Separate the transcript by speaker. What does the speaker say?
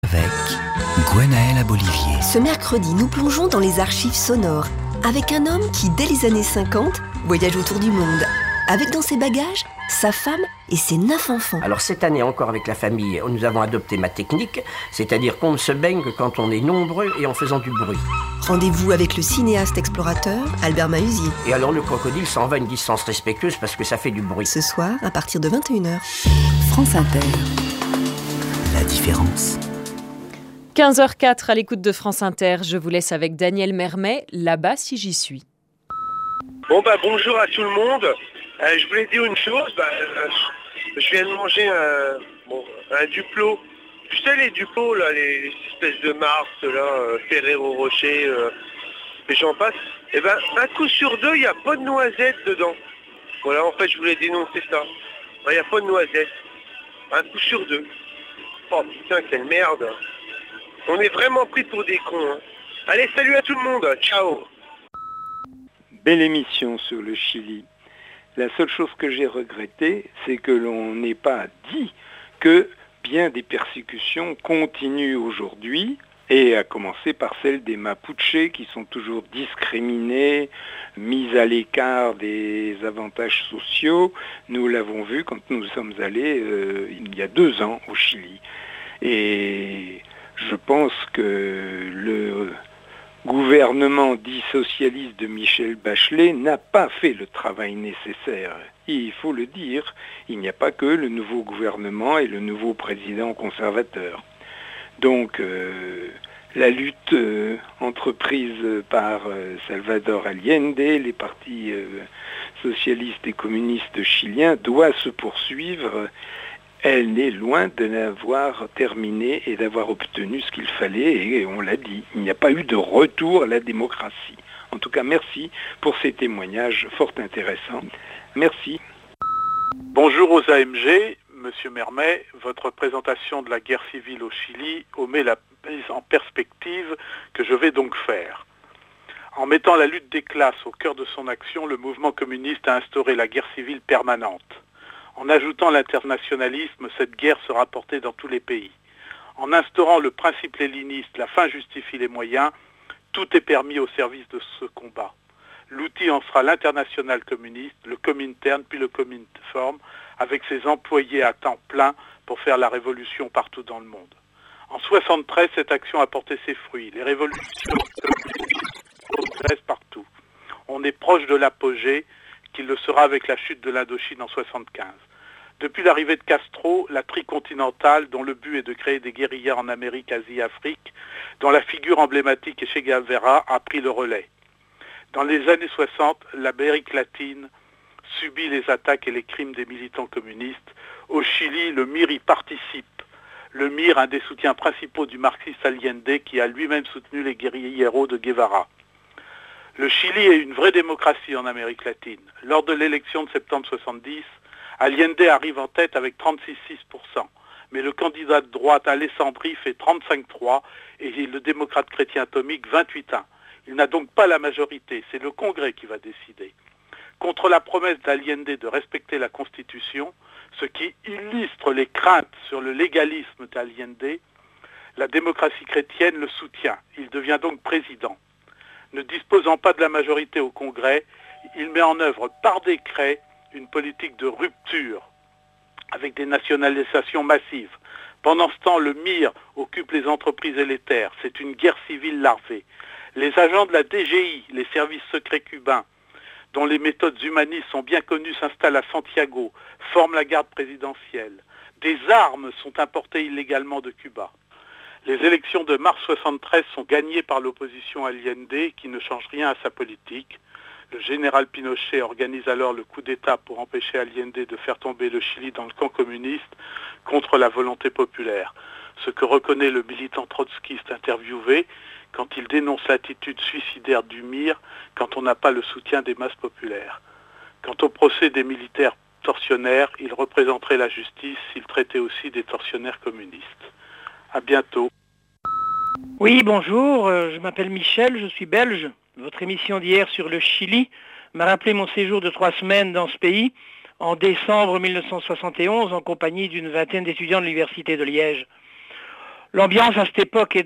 Speaker 1: Avec Gwenaëlle Bolivier.
Speaker 2: Ce mercredi, nous plongeons dans les archives sonores avec un homme qui, dès les années 50, voyage autour du monde. Avec dans ses bagages, sa femme et ses 9 enfants.
Speaker 3: Alors cette année encore avec la famille, nous avons adopté ma technique, c'est-à-dire qu'on ne se baigne que quand on est nombreux et en faisant du bruit.
Speaker 2: Rendez-vous avec le cinéaste explorateur Albert Mahuzier.
Speaker 3: Et alors le crocodile s'en va à une distance respectueuse parce que ça fait du bruit.
Speaker 2: Ce soir, à partir de 21h.
Speaker 1: France Inter. La différence.
Speaker 4: 15h04 à l'écoute de France Inter. Je vous laisse avec Daniel Mermet, Là-bas si j'y suis.
Speaker 5: Bonjour à tout le monde. Je voulais dire une chose. Je viens de manger un Duplo. Tu sais les Duplos, là, les espèces de Mars, là, Ferrero Rocher, et j'en passe. Et un coup sur deux, il n'y a pas de noisettes dedans. Voilà, en fait, je voulais dénoncer ça. Il n'y a pas de noisettes. Un coup sur deux. Oh putain, quelle merde. On est vraiment pris pour des cons. Hein. Allez, salut à tout le monde. Ciao.
Speaker 6: Belle émission sur le Chili. La seule chose que j'ai regrettée, c'est que l'on n'ait pas dit que bien des persécutions continuent aujourd'hui, et à commencer par celle des Mapuches qui sont toujours discriminés, mis à l'écart des avantages sociaux. Nous l'avons vu quand nous sommes allés il y a 2 ans au Chili. Et je pense que le gouvernement dit socialiste de Michel Bachelet n'a pas fait le travail nécessaire. Et il faut le dire, il n'y a pas que le nouveau gouvernement et le nouveau président conservateur. Donc la lutte entreprise par Salvador Allende, les partis socialistes et communistes chiliens, doit se poursuivre. Elle est loin de l'avoir terminé et d'avoir obtenu ce qu'il fallait, et on l'a dit, il n'y a pas eu de retour à la démocratie. En tout cas, merci pour ces témoignages fort intéressants. Merci.
Speaker 7: Bonjour aux AMG, Monsieur Mermet, votre présentation de la guerre civile au Chili omet la mise en perspective que je vais donc faire. En mettant la lutte des classes au cœur de son action, le mouvement communiste a instauré la guerre civile permanente. En ajoutant l'internationalisme, cette guerre sera portée dans tous les pays. En instaurant le principe léniniste, la fin justifie les moyens, tout est permis au service de ce combat. L'outil en sera l'international communiste, le Comintern puis le Cominform, avec ses employés à temps plein pour faire la révolution partout dans le monde. En 1973, cette action a porté ses fruits. Les révolutions progressent partout. On est proche de l'apogée, qu'il le sera avec la chute de l'Indochine en 1975. Depuis l'arrivée de Castro, la tricontinentale, dont le but est de créer des guérillas en Amérique, Asie et Afrique, dont la figure emblématique est Che Guevara, a pris le relais. Dans les années 60, l'Amérique latine subit les attaques et les crimes des militants communistes. Au Chili, le MIR y participe. Le MIR, un des soutiens principaux du marxiste Allende, qui a lui-même soutenu les guérilleros de Guevara. Le Chili est une vraie démocratie en Amérique latine. Lors de l'élection de septembre 70, Allende arrive en tête avec 36,6%. Mais le candidat de droite Alessandri fait 35,3% et le démocrate chrétien atomique 28,1%. Il n'a donc pas la majorité, c'est le Congrès qui va décider. Contre la promesse d'Allende de respecter la Constitution, ce qui illustre les craintes sur le légalisme d'Allende, la démocratie chrétienne le soutient. Il devient donc président. Ne disposant pas de la majorité au Congrès, il met en œuvre par décret une politique de rupture avec des nationalisations massives. Pendant ce temps, le MIR occupe les entreprises et les terres. C'est une guerre civile larvée. Les agents de la DGI, les services secrets cubains, dont les méthodes humanistes sont bien connues, s'installent à Santiago, forment la garde présidentielle. Des armes sont importées illégalement de Cuba. Les élections de mars 1973 sont gagnées par l'opposition Allende qui ne change rien à sa politique. Le général Pinochet organise alors le coup d'État pour empêcher Allende de faire tomber le Chili dans le camp communiste contre la volonté populaire. Ce que reconnaît le militant trotskiste interviewé quand il dénonce l'attitude suicidaire du MIR quand on n'a pas le soutien des masses populaires. Quant au procès des militaires tortionnaires, il représenterait la justice s'il traitait aussi des tortionnaires communistes. À bientôt.
Speaker 8: Oui, bonjour, je m'appelle Michel, je suis belge. Votre émission d'hier sur le Chili m'a rappelé mon séjour de 3 semaines dans ce pays en décembre 1971 en compagnie d'une vingtaine d'étudiants de l'Université de Liège. L'ambiance à cette époque